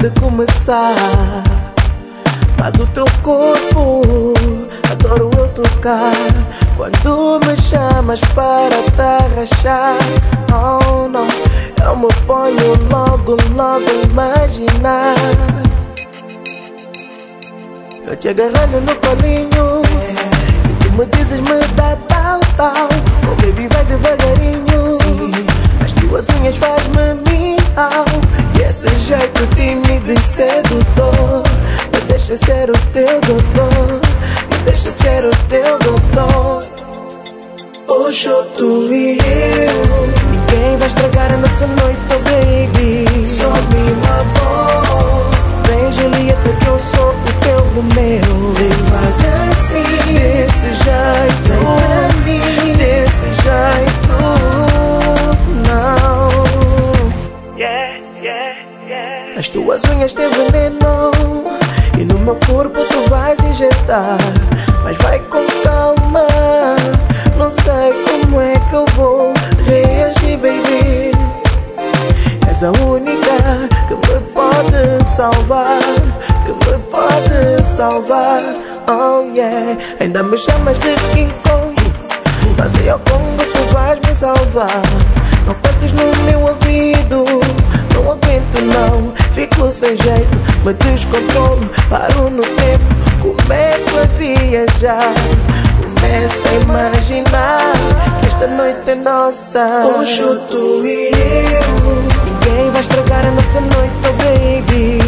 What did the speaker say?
de começar, mas o teu corpo adoro eu tocar. Quando me chamas para te arrachar, oh não, eu me ponho logo a imaginar eu te agarrando no colinho e tu me dizes me dá tal. Oh baby, vai devagarinho. Sim. As tuas unhas faz-me miau e esse jeito tímido e sedutor me deixa ser o teu doutor, me deixa ser o teu doutor. Hoje tu e eu, ninguém vai estragar a nossa noite, oh baby. Só me amor, vem Julieta que eu sou o teu Romeu. Vem fazer assim, desse jeito, vem pra mim, desse jeito, não. As tuas unhas têm veneno e no meu corpo tu vais injetar, mas vai com calma, não sei como é que eu vou reagir, baby. És a única que me pode salvar, que me pode salvar, oh yeah. Ainda me chamas de King Kong, mas é ao Congo tu vais me salvar. Não cantes no meu ouvido, não aguento não, fico sem jeito, me descontrolo, paro no tempo, começo a viajar, começo a imaginar que esta noite é nossa. Hoje tu e eu, ninguém vai estragar a nossa noite, oh baby.